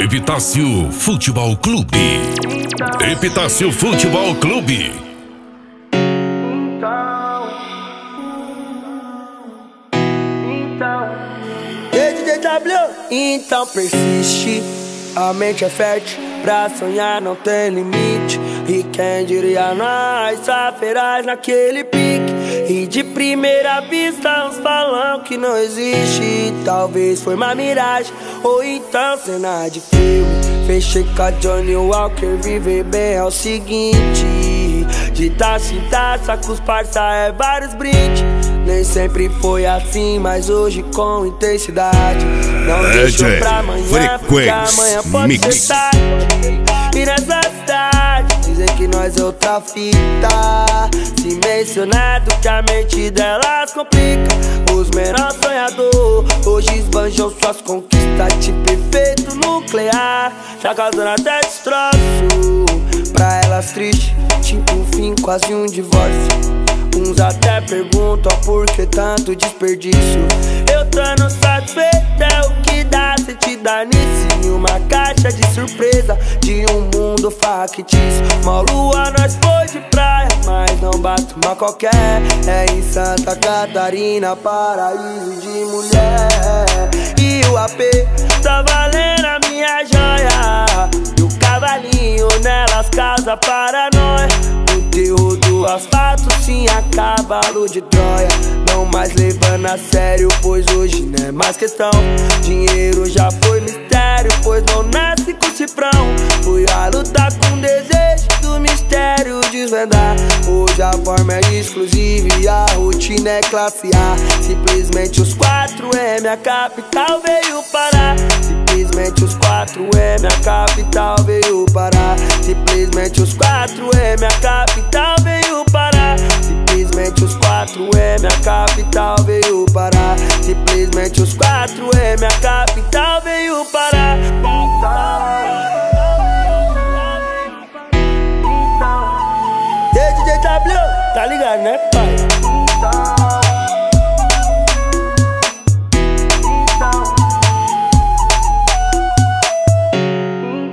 Epitácio Futebol Clube. Epitácio Futebol Clube. Então persiste, a mente é fértil, pra sonhar não tem limite. E quem diria nós, feraz naquele pique. E de primeira vista uns falam que não existe. Talvez foi uma miragem, ou então cena de filme. Fechei com a Johnny Walker, viver bem é o seguinte: de taça em taça com os parça é vários brindes. Nem sempre foi assim, mas hoje com intensidade. Não deixou pra amanhã, porque amanhã pode ser tarde. E nessa cidade dizem que nós é outra fita. Se mencionado que a mente delas complica. Os menores sonhadores hoje esbanjam suas conquistas. Tipo efeito nuclear, já causando até destroço. Pra elas triste, tipo um fim, quase um divórcio. Uns até perguntam por que tanto desperdício. Eu tô satisfeito, é o que dá sentido nisso. Em uma caixa de surpresa de um mundo factício. Uma lua nós foi de praia, mas não bate uma qualquer. É em Santa Catarina, paraíso de mulher. E o AP tá valendo a minha joia. E o cavalinho nelas causa paranoia. O terror do asfalto sim é cavalo de Troia. Não mais levando a sério, pois hoje não é mais questão. Dinheiro já foi mistério, pois não nasce com cifrão. Fui a lutar com desejo do mistério desvendar. Hoje a forma é exclusiva e a rotina é classe A. Simplesmente os 4M, a capital veio parar. Simplesmente os 4M, a capital veio parar. Simplesmente os 4M, a capital veio parar. Simplesmente os 4M, a capital veio parar. Simplesmente os 4M, a capital veio parar. DJ W, tá ligado, né, pai?